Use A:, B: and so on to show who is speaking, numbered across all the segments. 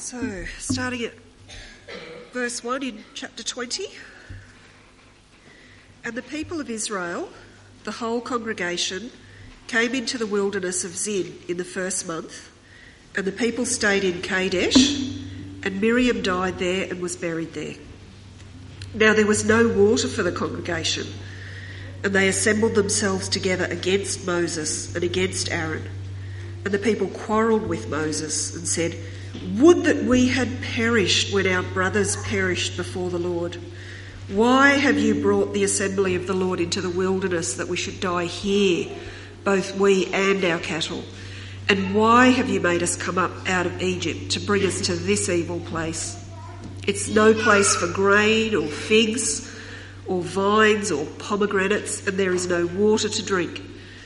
A: So, starting at verse 1 in chapter 20. And the people of Israel, the whole congregation, came into the wilderness of Zin in the first month, and the people stayed in Kadesh, and Miriam died there and was buried there. Now there was no water for the congregation, and they assembled themselves together against Moses and against Aaron. And the people quarrelled with Moses and said, "Would that we had perished when our brothers perished before the Lord. Why have you brought the assembly of the Lord into the wilderness that we should die here, both we and our cattle? And why have you made us come up out of Egypt to bring us to this evil place? It's no place for grain or figs or vines or pomegranates, and there is no water to drink."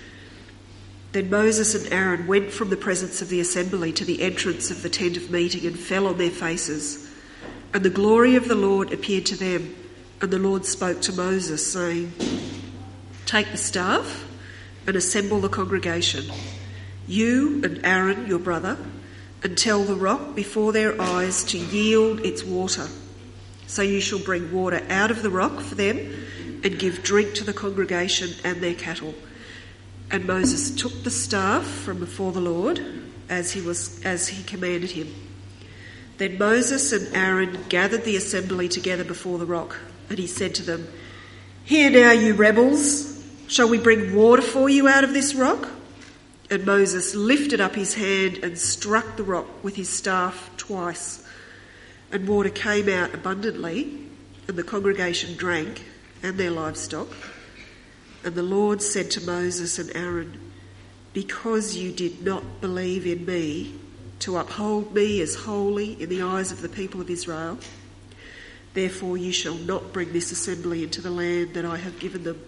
A: Then Moses and Aaron went from the presence of the assembly to the entrance of the tent of meeting and fell on their faces. And the glory of the Lord appeared to them. And the Lord spoke to Moses, saying, "Take the staff and assemble the congregation, you and Aaron your brother, and tell the rock before their eyes to yield its water. So you shall bring water out of the rock for them and give drink to the congregation and their cattle." And Moses took the staff from before the Lord as he commanded him. Then Moses and Aaron gathered the assembly together before the rock, and he said to them, "Hear now, you rebels, shall we bring water for you out of this rock?" And Moses lifted up his hand and struck the rock with his staff twice, and water came out abundantly, and the congregation drank, and their livestock. And the Lord said to Moses and Aaron, "Because you did not believe in me to uphold me as holy in the eyes of the people of Israel, therefore you shall not bring this assembly into the land that I have given them.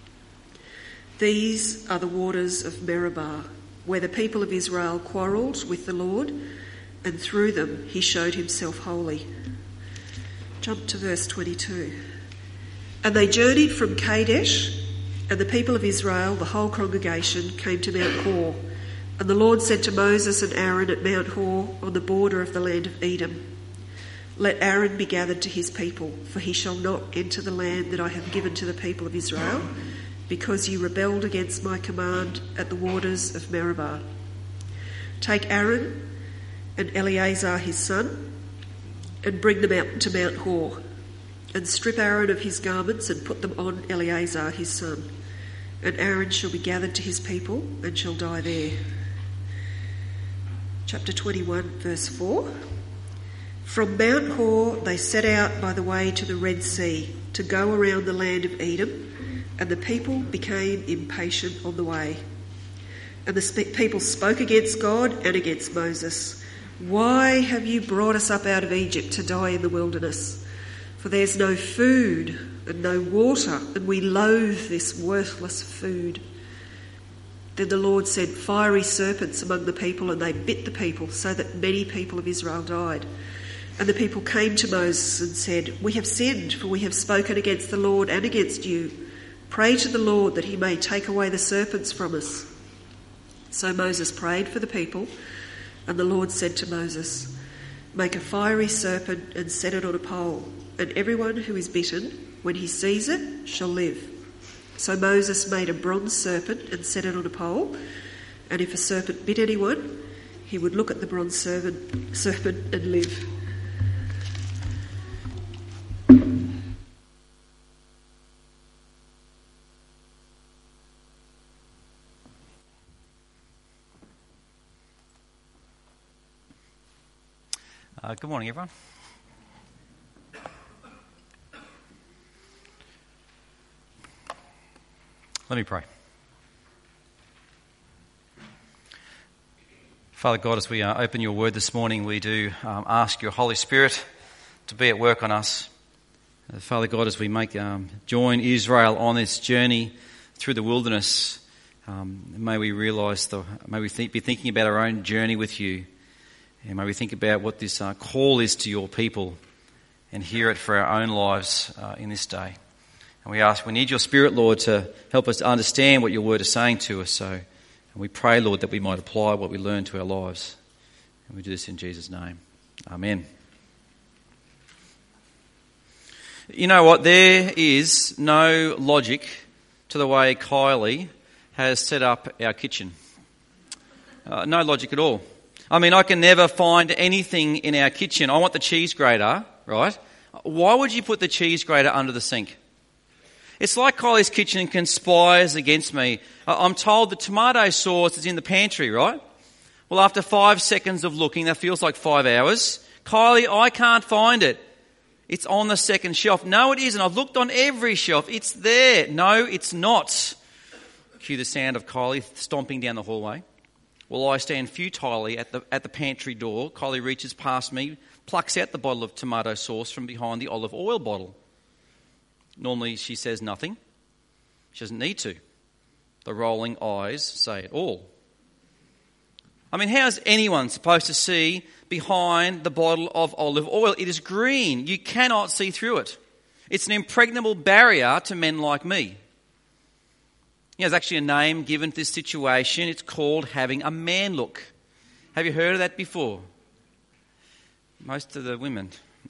A: These are the waters of Meribah, where the people of Israel quarrelled with the Lord, and through them he showed himself holy." Jump to verse 22. And they journeyed from Kadesh, and the people of Israel, the whole congregation, came to Mount Hor. And the Lord said to Moses and Aaron at Mount Hor on the border of the land of Edom, "Let Aaron be gathered to his people, for he shall not enter the land that I have given to the people of Israel, because you rebelled against my command at the waters of Meribah. Take Aaron and Eleazar his son, and bring them out to Mount Hor, and strip Aaron of his garments and put them on Eleazar his son. And Aaron shall be gathered to his people and shall die there." Chapter 21, verse 4. From Mount Hor they set out by the way to the Red Sea to go around the land of Edom, and the people became impatient on the way. And the people spoke against God and against Moses. "Why have you brought us up out of Egypt to die in the wilderness? For there's no food and no water, and we loathe this worthless food." Then the Lord sent fiery serpents among the people, and they bit the people, so that many people of Israel died. And the people came to Moses and said, "We have sinned, for we have spoken against the Lord and against you. Pray to the Lord that he may take away the serpents from us." So Moses prayed for the people, and the Lord said to Moses, "Make a fiery serpent and set it on a pole, and everyone who is bitten, when he sees it, shall live." So Moses made a bronze serpent and set it on a pole, and if a serpent bit anyone, he would look at the bronze serpent and live.
B: Good morning, everyone. Let me pray. Father God, as we open your word this morning, we do ask your Holy Spirit to be at work on us. Father God, as we join Israel on this journey through the wilderness, may we be thinking about our own journey with you. And may we think about what this call is to your people and hear it for our own lives in this day. And we need your Spirit, Lord, to help us to understand what your word is saying to us. So we pray, Lord, that we might apply what we learn to our lives. And we do this in Jesus' name. Amen. You know what? There is no logic to the way Kylie has set up our kitchen. No logic at all. I mean, I can never find anything in our kitchen. I want the cheese grater, right? Why would you put the cheese grater under the sink? It's like Kylie's kitchen conspires against me. I'm told the tomato sauce is in the pantry, right? Well, after 5 seconds of looking, that feels like 5 hours. Kylie, I can't find it. It's on the second shelf. No, it isn't. I've looked on every shelf. It's there. No, it's not. Cue the sound of Kylie stomping down the hallway. Well, I stand futilely at the pantry door. Kylie reaches past me, plucks out the bottle of tomato sauce from behind the olive oil bottle. Normally she says nothing. She doesn't need to. The rolling eyes say it all. I mean, how is anyone supposed to see behind the bottle of olive oil? It is green. You cannot see through it. It's an impregnable barrier to men like me. There's actually a name given to this situation. It's called having a man look. Have you heard of that before? Most of the women.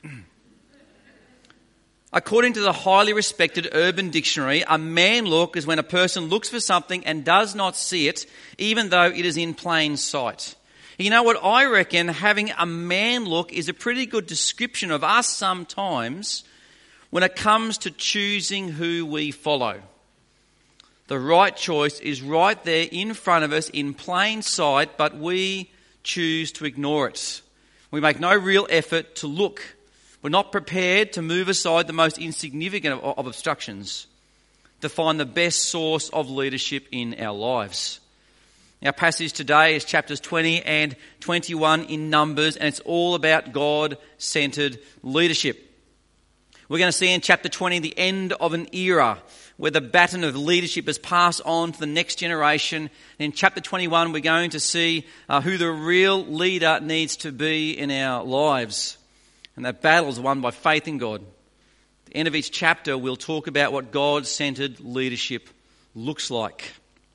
B: According to the highly respected Urban Dictionary, a man look is when a person looks for something and does not see it, even though it is in plain sight. You know what? I reckon having a man look is a pretty good description of us sometimes when it comes to choosing who we follow. The right choice is right there in front of us in plain sight, but we choose to ignore it. We make no real effort to look. We're not prepared to move aside the most insignificant of obstructions to find the best source of leadership in our lives. Our passage today is chapters 20 and 21 in Numbers, and it's all about God-centered leadership. We're going to see in chapter 20 the end of an era where the baton of leadership is passed on to the next generation. And in chapter 21, we're going to see who the real leader needs to be in our lives. And that battle is won by faith in God. At the end of each chapter, we'll talk about what God-centered leadership looks like.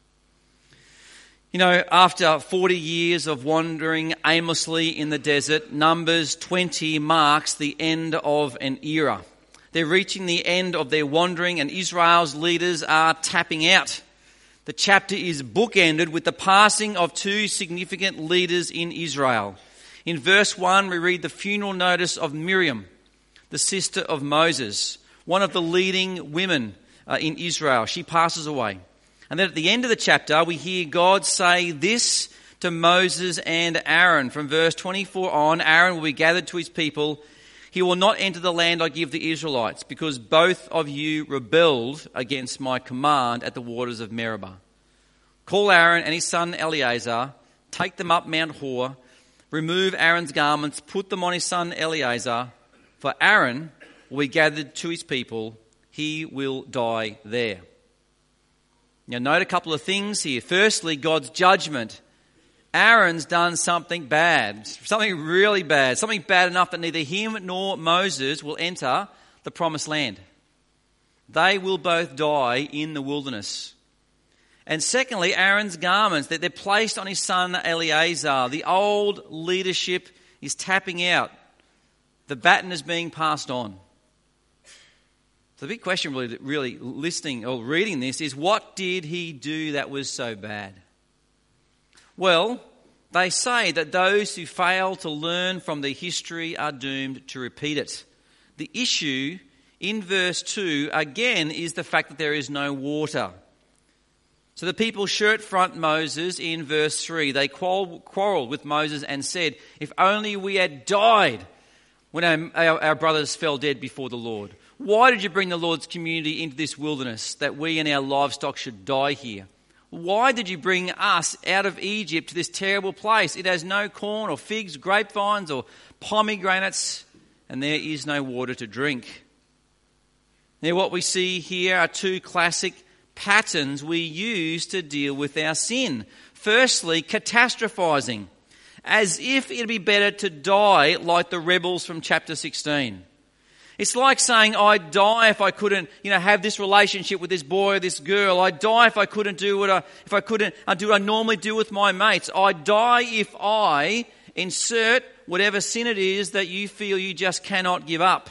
B: You know, after 40 years of wandering aimlessly in the desert, Numbers 20 marks the end of an era. They're reaching the end of their wandering, and Israel's leaders are tapping out. The chapter is bookended with the passing of two significant leaders in Israel. In verse 1, we read the funeral notice of Miriam, the sister of Moses, one of the leading women in Israel. She passes away. And then at the end of the chapter, we hear God say this to Moses and Aaron. From verse 24 on, Aaron will be gathered to his people. He will not enter the land I give the Israelites, because both of you rebelled against my command at the waters of Meribah. Call Aaron and his son Eleazar, take them up Mount Hor, remove Aaron's garments, put them on his son Eleazar, for Aaron will be gathered to his people. He will die there. Now note a couple of things here. Firstly, God's judgment. Aaron's done something bad, something really bad, something bad enough that neither him nor Moses will enter the promised land. They will both die in the wilderness. And secondly, Aaron's garments, that they're placed on his son Eleazar. The old leadership is tapping out. The baton is being passed on. So the big question really listening or reading this is, what did he do that was so bad? Well, they say that those who fail to learn from their history are doomed to repeat it. The issue in verse 2 again is the fact that there is no water. So the people shirt front Moses in verse 3. They quarreled with Moses and said, if only we had died when our brothers fell dead before the Lord. Why did you bring the Lord's community into this wilderness that we and our livestock should die here? Why did you bring us out of Egypt to this terrible place? It has no corn or figs, grapevines or pomegranates, and there is no water to drink. Now what we see here are two classic patterns we use to deal with our sin. Firstly, catastrophizing, as if it'd be better to die like the rebels from chapter 16. It's like saying, I'd die if I couldn't, have this relationship with this boy or this girl. I'd die if I couldn't do what I normally do with my mates. I'd die if I insert whatever sin it is that you feel you just cannot give up.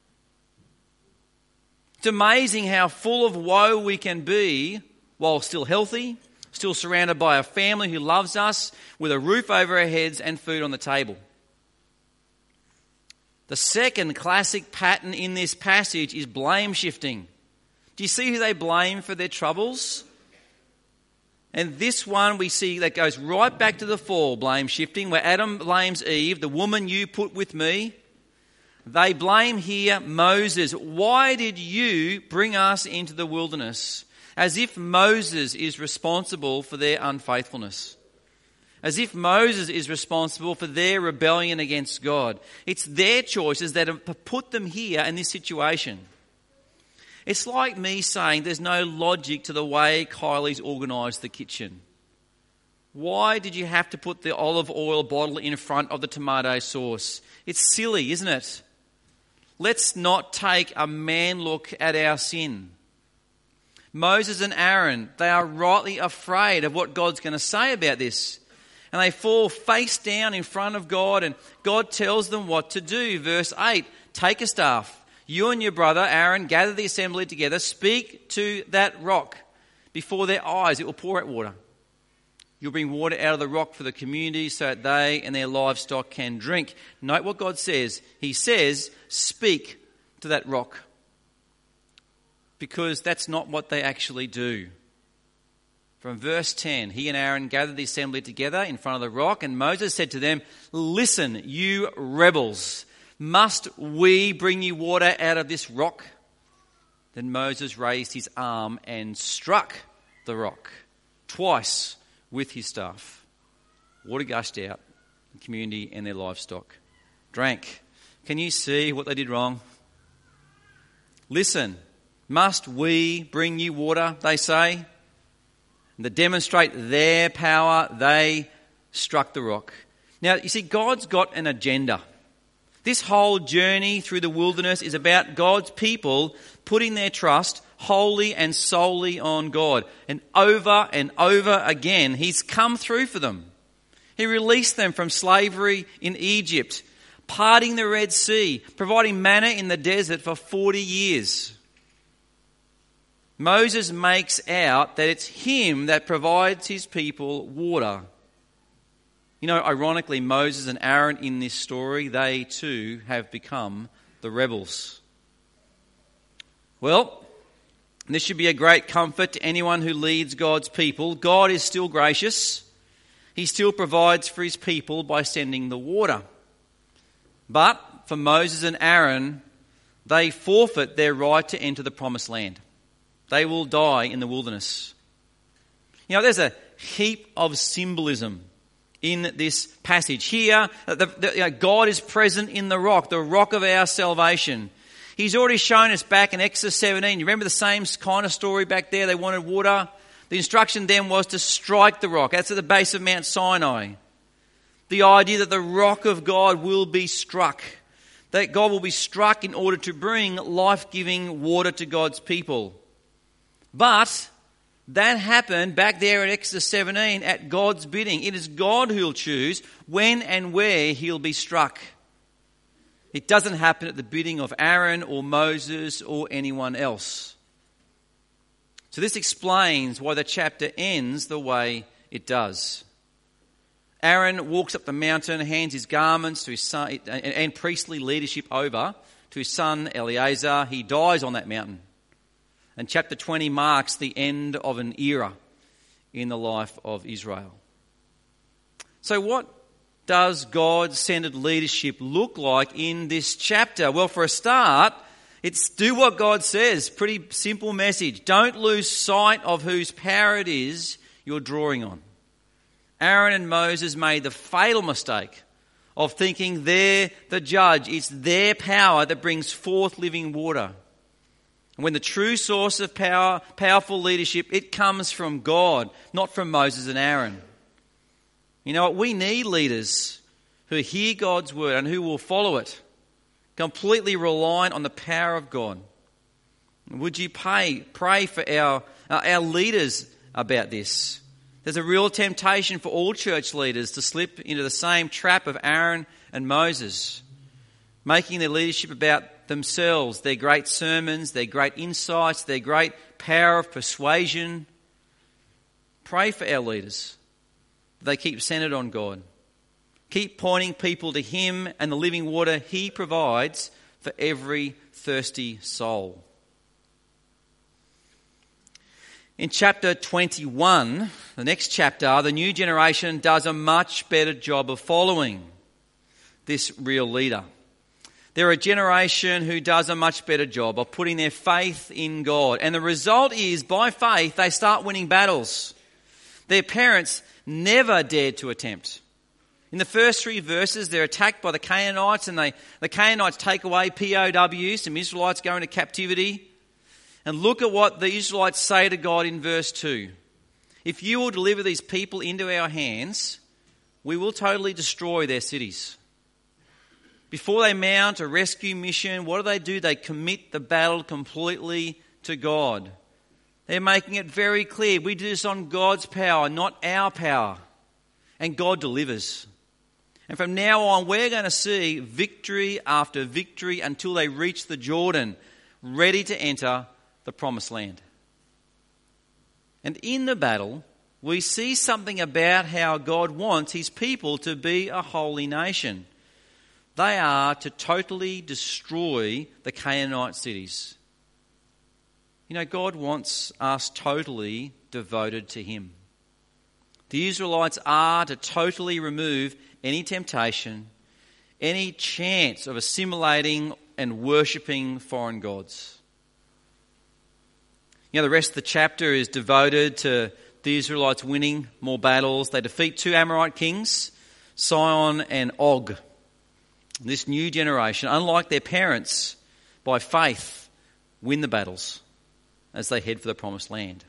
B: It's amazing how full of woe we can be while still healthy, still surrounded by a family who loves us, with a roof over our heads and food on the table. The second classic pattern in this passage is blame shifting. Do you see who they blame for their troubles? And this one we see that goes right back to the fall, blame shifting, where Adam blames Eve, the woman you put with me. They blame here Moses. Why did you bring us into the wilderness? As if Moses is responsible for their unfaithfulness. As if Moses is responsible for their rebellion against God. It's their choices that have put them here in this situation. It's like me saying there's no logic to the way Kylie's organised the kitchen. Why did you have to put the olive oil bottle in front of the tomato sauce? It's silly, isn't it? Let's not take a man look at our sin. Moses and Aaron, they are rightly afraid of what God's going to say about this. And they fall face down in front of God, and God tells them what to do. Verse 8, take a staff. You and your brother Aaron gather the assembly together. Speak to that rock. Before their eyes it will pour out water. You'll bring water out of the rock for the community so that they and their livestock can drink. Note what God says. He says, speak to that rock. Because that's not what they actually do. From verse 10, he and Aaron gathered the assembly together in front of the rock, and Moses said to them, listen, you rebels, must we bring you water out of this rock? Then Moses raised his arm and struck the rock twice with his staff. Water gushed out, the community and their livestock drank. Can you see what they did wrong? Listen, must we bring you water, they say? And to demonstrate their power, they struck the rock. Now, you see, God's got an agenda. This whole journey through the wilderness is about God's people putting their trust wholly and solely on God. And over again, He's come through for them. He released them from slavery in Egypt, parting the Red Sea, providing manna in the desert for 40 years. Moses makes out that it's him that provides his people water. You know, ironically, Moses and Aaron in this story, they too have become the rebels. Well, this should be a great comfort to anyone who leads God's people. God is still gracious. He still provides for his people by sending the water. But for Moses and Aaron, they forfeit their right to enter the promised land. They will die in the wilderness. You know, there's a heap of symbolism in this passage. Here, God is present in the rock of our salvation. He's already shown us back in Exodus 17. You remember the same kind of story back there? They wanted water. The instruction then was to strike the rock. That's at the base of Mount Sinai. The idea that the rock of God will be struck. That God will be struck in order to bring life-giving water to God's people. But that happened back there at Exodus 17 at God's bidding. It is God who will choose when and where he'll be struck. It doesn't happen at the bidding of Aaron or Moses or anyone else. So this explains why the chapter ends the way it does. Aaron walks up the mountain, hands his garments to his son and priestly leadership over to his son Eleazar. He dies on that mountain. And chapter 20 marks the end of an era in the life of Israel. So what does God-centered leadership look like in this chapter? Well, for a start, it's do what God says. Pretty simple message. Don't lose sight of whose power it is you're drawing on. Aaron and Moses made the fatal mistake of thinking they're the judge. It's their power that brings forth living water. And when the true source of power, powerful leadership, it comes from God, not from Moses and Aaron. You know what? We need leaders who hear God's word and who will follow it, completely reliant on the power of God. Would you pray for our leaders about this? There's a real temptation for all church leaders to slip into the same trap of Aaron and Moses, making their leadership about themselves, their great sermons, their great insights, their great power of persuasion. Pray for our leaders. They keep centered on God. Keep pointing people to Him and the living water He provides for every thirsty soul. In chapter 21, the next chapter, the new generation does a much better job of following this real leader. They're a generation who does a much better job of putting their faith in God. And the result is, by faith, they start winning battles their parents never dared to attempt. In the first 3 verses, they're attacked by the Canaanites, and the Canaanites take away POWs, some Israelites go into captivity. And look at what the Israelites say to God in verse 2. If you will deliver these people into our hands, we will totally destroy their cities. Before they mount a rescue mission, what do? They commit the battle completely to God. They're making it very clear. We do this on God's power, not our power. And God delivers. And from now on, we're going to see victory after victory until they reach the Jordan, ready to enter the promised land. And in the battle, we see something about how God wants His people to be a holy nation. They are to totally destroy the Canaanite cities. You know, God wants us totally devoted to Him. The Israelites are to totally remove any temptation, any chance of assimilating and worshipping foreign gods. You know, the rest of the chapter is devoted to the Israelites winning more battles. They defeat 2 Amorite kings, Sihon and Og. This new generation, unlike their parents, by faith, win the battles as they head for the promised land.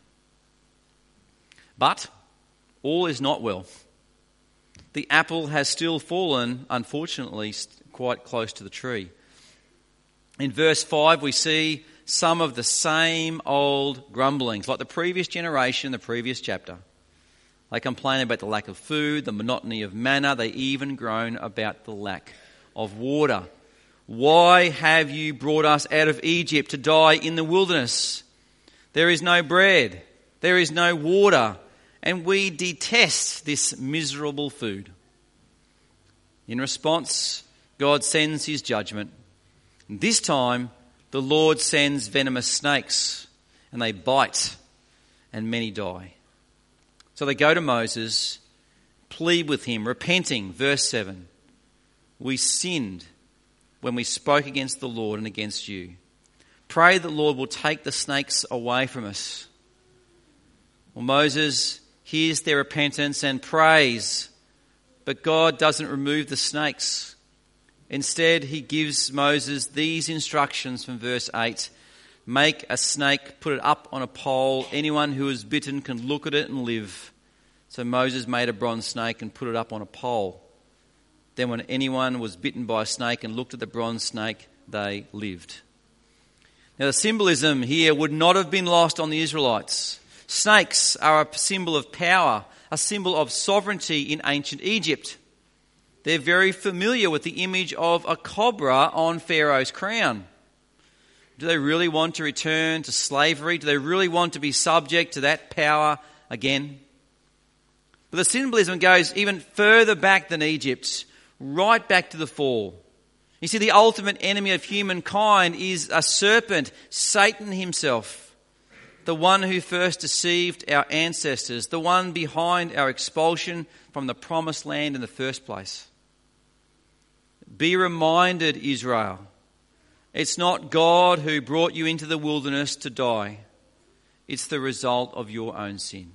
B: But all is not well. The apple has still fallen, unfortunately, quite close to the tree. In verse 5, we see some of the same old grumblings, like the previous generation, the previous chapter. They complain about the lack of food, the monotony of manna. They even groan about the lack of water. Why have you brought us out of Egypt to die in the wilderness? There is no bread, there is no water, and we detest this miserable food. In response, God sends His judgment. And this time, the Lord sends venomous snakes, and they bite, and many die. So they go to Moses, plead with him, repenting. Verse 7, we sinned when we spoke against the Lord and against you. Pray that the Lord will take the snakes away from us. Well, Moses hears their repentance and prays, but God doesn't remove the snakes. Instead, He gives Moses these instructions from verse 8. Make a snake, put it up on a pole. Anyone who is bitten can look at it and live. So Moses made a bronze snake and put it up on a pole. Then when anyone was bitten by a snake and looked at the bronze snake, they lived. Now the symbolism here would not have been lost on the Israelites. Snakes are a symbol of power, a symbol of sovereignty in ancient Egypt. They're very familiar with the image of a cobra on Pharaoh's crown. Do they really want to return to slavery? Do they really want to be subject to that power again? But the symbolism goes even further back than Egypt, right back to the fall. You see, the ultimate enemy of humankind is a serpent, Satan himself, the one who first deceived our ancestors, the one behind our expulsion from the promised land in the first place. Be reminded, Israel, it's not God who brought you into the wilderness to die. It's the result of your own sin.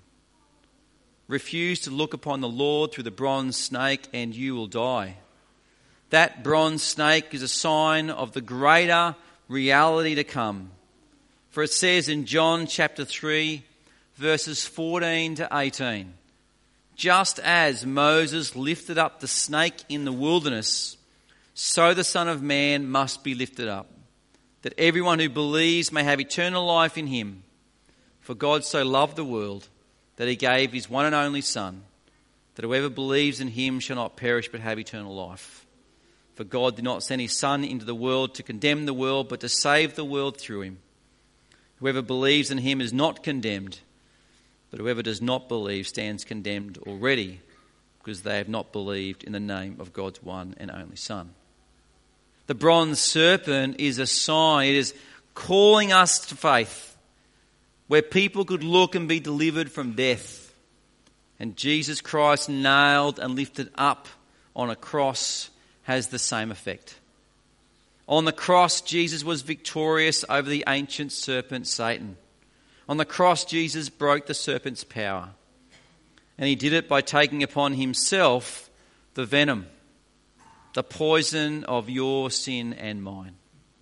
B: Refuse to look upon the Lord through the bronze snake and you will die. That bronze snake is a sign of the greater reality to come. For it says in John chapter 3, verses 14 to 18, just as Moses lifted up the snake in the wilderness, so the Son of Man must be lifted up, that everyone who believes may have eternal life in him. For God so loved the world that he gave his one and only Son, that whoever believes in him shall not perish but have eternal life. For God did not send his Son into the world to condemn the world, but to save the world through him. Whoever believes in him is not condemned, but whoever does not believe stands condemned already, because they have not believed in the name of God's one and only Son. The bronze serpent is a sign. It is calling us to faith, where people could look and be delivered from death. And Jesus Christ, nailed and lifted up on a cross, has the same effect. On the cross, Jesus was victorious over the ancient serpent, Satan. On the cross, Jesus broke the serpent's power. And he did it by taking upon himself the venom, the poison of your sin and mine.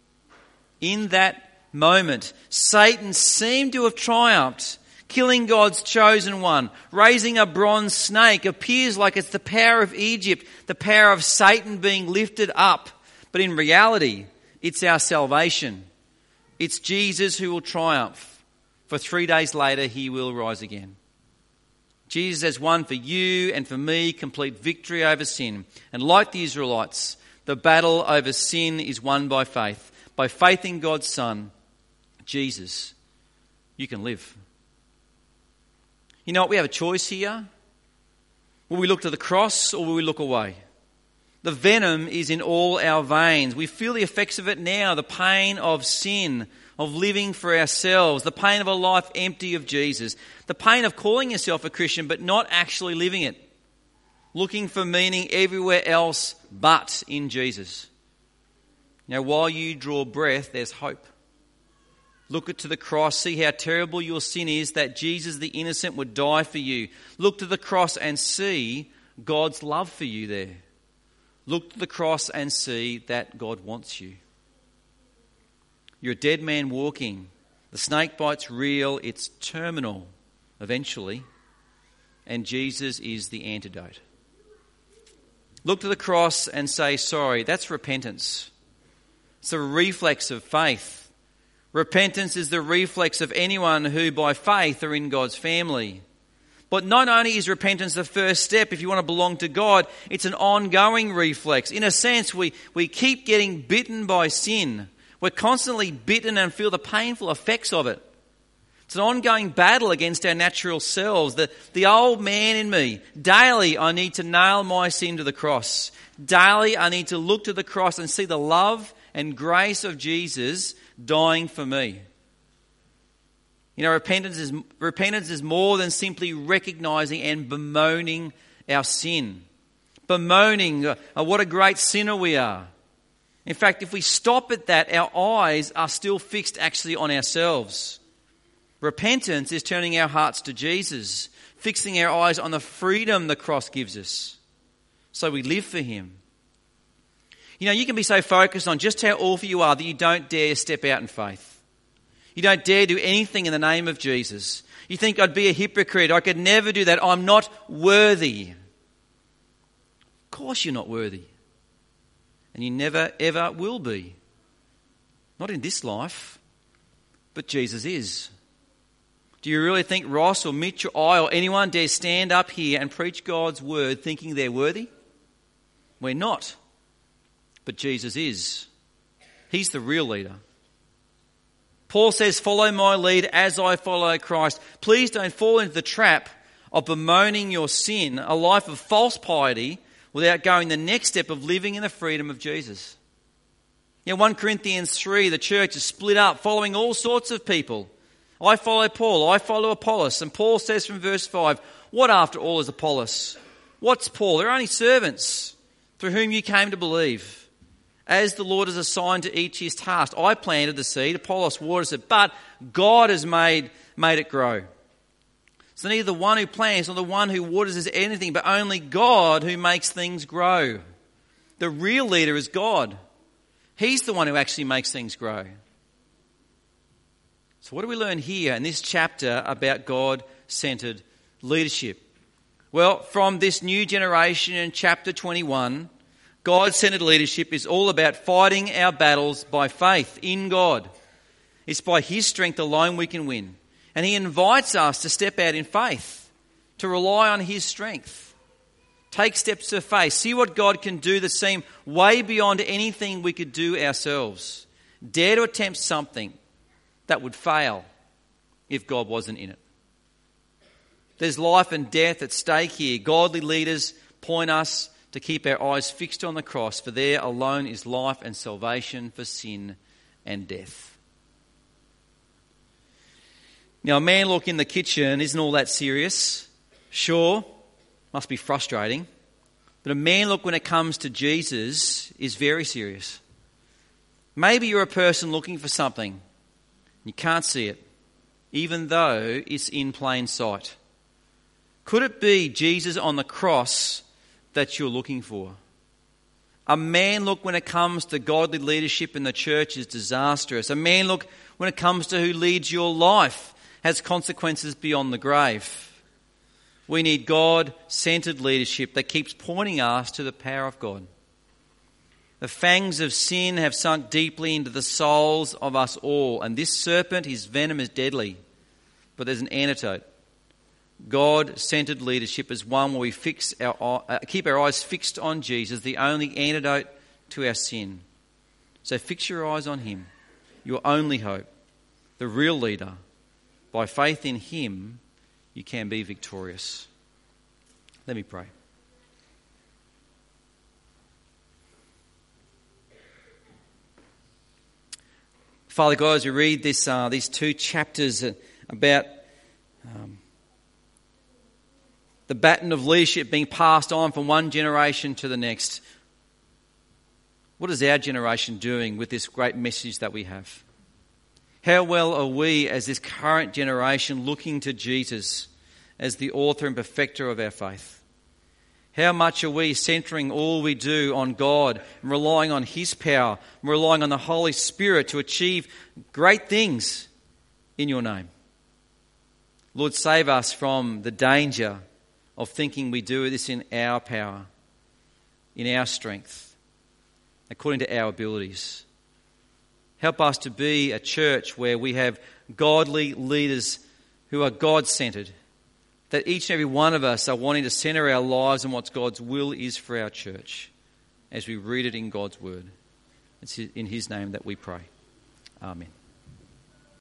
B: In that moment, Satan seemed to have triumphed, killing God's chosen one. Raising a bronze snake appears like it's the power of Egypt, the power of Satan being lifted up. But in reality, it's our salvation. It's Jesus who will triumph. For 3 days later, he will rise again. Jesus has won for you and for me complete victory over sin. And like the Israelites, the battle over sin is won by faith. By faith in God's Son, Jesus, you can live. You know what? We have a choice here. Will we look to the cross or will we look away? The venom is in all our veins. We feel the effects of it now, the pain of sin, of living for ourselves, the pain of a life empty of Jesus, the pain of calling yourself a Christian but not actually living it, looking for meaning everywhere else but in Jesus. Now, while you draw breath, there's hope. Look to the cross, see how terrible your sin is, that Jesus the innocent would die for you. Look to the cross and see God's love for you there. Look to the cross and see that God wants you. You're a dead man walking. The snake bite's real. It's terminal eventually. And Jesus is the antidote. Look to the cross and say sorry. That's repentance. It's a reflex of faith. Repentance is the reflex of anyone who by faith are in God's family. But not only is repentance the first step if you want to belong to God, it's an ongoing reflex. In a sense, we keep getting bitten by sin. We're constantly bitten and feel the painful effects of it. It's an ongoing battle against our natural selves. The old man in me. Daily, I need to nail my sin to the cross. Daily, I need to look to the cross and see the love and grace of Jesus dying for me. You know, repentance is more than simply recognizing and bemoaning our sin. Bemoaning what a great sinner we are. In fact, if we stop at that, our eyes are still fixed actually on ourselves. Repentance is turning our hearts to Jesus, fixing our eyes on the freedom the cross gives us, so we live for him. You know, you can be so focused on just how awful you are that you don't dare step out in faith. You don't dare do anything in the name of Jesus. You think, I'd be a hypocrite. I could never do that. I'm not worthy. Of course you're not worthy. And you never, ever will be. Not in this life, but Jesus is. Do you really think Ross or Mitch or I or anyone dare stand up here and preach God's word thinking they're worthy? We're not. But Jesus is. He's the real leader. Paul says, follow my lead as I follow Christ. Please don't fall into the trap of bemoaning your sin, a life of false piety, without going the next step of living in the freedom of Jesus. You know, 1 Corinthians 3, the church is split up, following all sorts of people. I follow Paul, I follow Apollos. And Paul says from verse 5, what after all is Apollos? What's Paul? They're only servants through whom you came to believe. As the Lord has assigned to each his task. I planted the seed, Apollos waters it, but God has made it grow. So neither the one who plants nor the one who waters is anything, but only God who makes things grow. The real leader is God. He's the one who actually makes things grow. So what do we learn here in this chapter about God-centered leadership? Well, from this new generation in chapter 21, God-centered leadership is all about fighting our battles by faith in God. It's by his strength alone we can win. And he invites us to step out in faith. to rely on his strength. Take steps of faith. See what God can do that seem way beyond anything we could do ourselves. Dare to attempt something that would fail if God wasn't in it. There's life and death at stake here. Godly leaders point us to keep our eyes fixed on the cross, for there alone is life and salvation for sin and death. Now, a man look in the kitchen isn't all that serious. Sure, must be frustrating. But a man look when it comes to Jesus is very serious. Maybe you're a person looking for something. You can't see it, even though it's in plain sight. Could it be Jesus on the cross that you're looking for? A man look when it comes to godly leadership in the church is disastrous. A man look when it comes to who leads your life has consequences beyond the grave. We need God-centered leadership that keeps pointing us to the power of God. The fangs of sin have sunk deeply into the souls of us all, and this serpent, his venom is deadly, but there's an antidote. God-centered leadership is one where we keep our eyes fixed on Jesus, the only antidote to our sin. So fix your eyes on him, your only hope, the real leader. By faith in him, you can be victorious. Let me pray. Father God, as we read these two chapters about the baton of leadership being passed on from one generation to the next, what is our generation doing with this great message that we have? How well are we as this current generation looking to Jesus as the author and perfecter of our faith? How much are we centering all we do on God and relying on his power, and relying on the Holy Spirit to achieve great things in your name? Lord, save us from the danger of thinking we do this in our power, in our strength, according to our abilities. Help us to be a church where we have godly leaders who are God-centered, that each and every one of us are wanting to center our lives on what God's will is for our church as we read it in God's word. It's in his name that we pray. Amen.